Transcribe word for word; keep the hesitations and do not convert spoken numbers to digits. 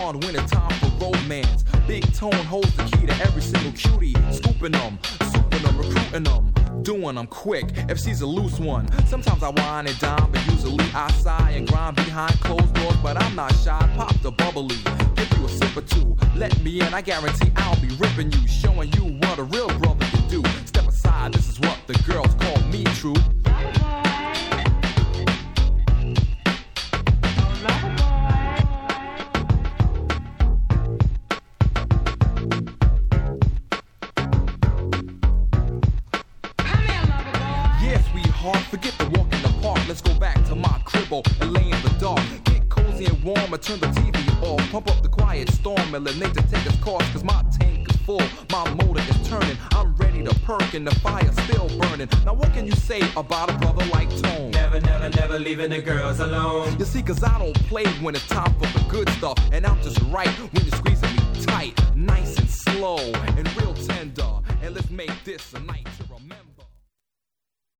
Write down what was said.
hard when it's time for romance. Big Tone holds the key to every single cutie. Scooping them, souping them, recruiting them. Doing them quick if she's a loose one. Sometimes I whine and dime, but usually I sigh and grind behind closed doors. But I'm not shy, pop the bubbly. Give you a sip or two, let me in, I guarantee I'll be ripping you. Showing you what a real brother can do. Step aside, this is what the girls call me true. Forget the walk in the park, let's go back to my cribble and lay in the dark. Get cozy and warm, and turn the T V off. Pump up the quiet storm and let nature take its course. Cause my tank is full, my motor is turning. I'm ready to perk and the fire's still burning. Now what can you say about a brother like Tone? Never, never, never leaving the girls alone. You see, cause I don't play when it's time for the good stuff. And I'm just right when you're squeezing me tight. Nice and slow and real tender. And let's make this a night.